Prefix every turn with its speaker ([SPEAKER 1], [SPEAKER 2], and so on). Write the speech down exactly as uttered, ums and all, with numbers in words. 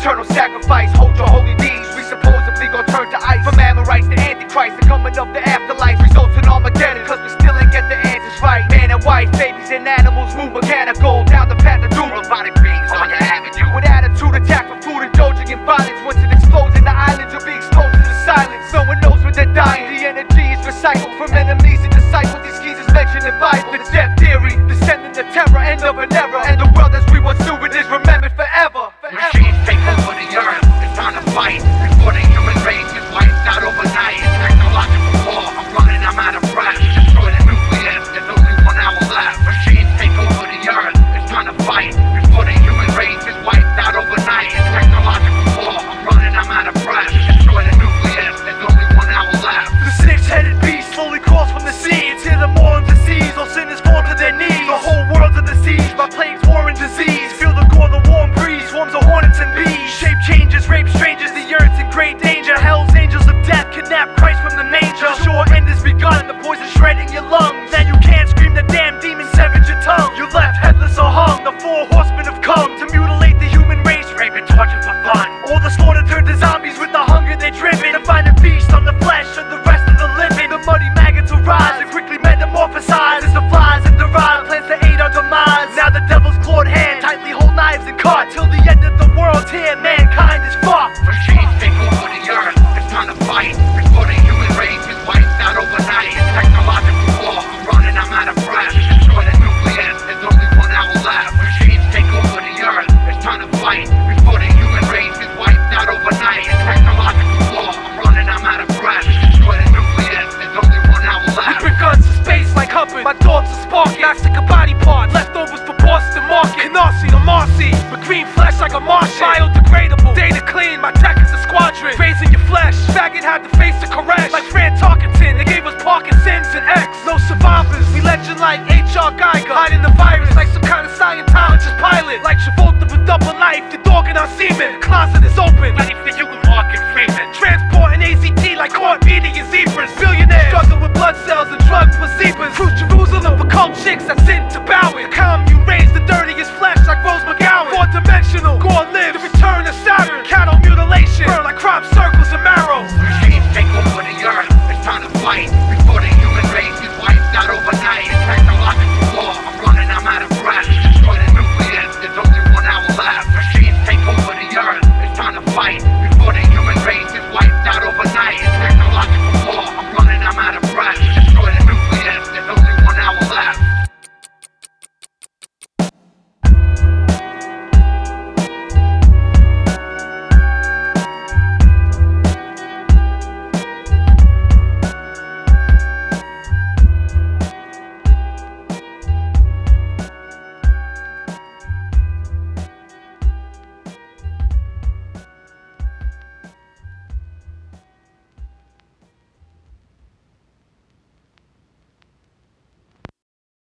[SPEAKER 1] eternal sacrifice. Hold your holy knees, we supposedly gon' turn to ice. From Amorites to Antichrist, the coming of the afterlife results in Armageddon, cause we still ain't get the answers right. Man and wife, babies and animals move mechanical down the path of doom. Robotic beings on your avenue with attitude, attack for food, indulging in violence. Once it explodes in the islands, you'll be exposed to the silence. No one knows when they're dying, the energy is recycled from enemies and disciples. These geezers mentioned in Bible. The death theory, descending the terror, end of an era. And the world as we once knew it is remembered forever.
[SPEAKER 2] Machines take over the earth, it's time to fight. Before the human race is wiped out overnight. Technological war, I'm running, I'm out of breath. Destroy the nucleus, there's only one hour left. Machines take over the earth, it's time to fight. Before the human race is wiped out overnight. Technological war, I'm running, I'm out of breath. Destroy the nucleus, there's only one hour left.
[SPEAKER 1] The six-headed beast slowly crawls from the sea. It's here the more and disease, all sinners fall to their knees. The whole world's in the siege by plagues, war and disease. Feel the gore, the warm breeze, swarms of hornets and bees. Shape changes, rape strangers, the earth's in great danger. Hell's angels of death kidnap Christ from the manger. The sure end has begun, the poison shredding your lungs. Now you can't scream, the damn demon severed your tongue. You're left headless or hung, the four horsemen have come to mutilate the human race, rape and torture for fun. All the slaughter turned to zombies with the hunger they're driven to find a feast on the flesh of the rest of the living. The muddy maggots arise and quickly metamorphosize as the flies and derive plans to aid our demise. Now the devil's clawed hand tightly hold knives and cut till the end of the world's here. Mankind is fucked.
[SPEAKER 2] Machines take over the earth, it's time to fight. Before the human race is wiped out overnight. Technological war, I'm running, I'm out of breath. Destroy the nucleus, there's only one hour left. Machines take over the earth, it's time to fight. Before the human race is wiped out overnight. Technological war, I'm running, I'm out of breath. Destroy the nucleus, there's only one hour left.
[SPEAKER 1] We bring guns to space like Hubbard. My thoughts are sparking. Massacre body parts, leftovers for Boston Market. Canarsie to Marcy, but green flesh like a Martian. Biodegradable, data clean, my tech is a squadron. Raising your flesh, faggot had to face the Koresh. Like Fran Tarkenton, they gave us Parkinson's and X. No survivors, we legend like H R Geiger. Hiding the virus like some kind of Scientologist pilot. Like Travolta with double life, the dog in our semen. The closet is open, ready for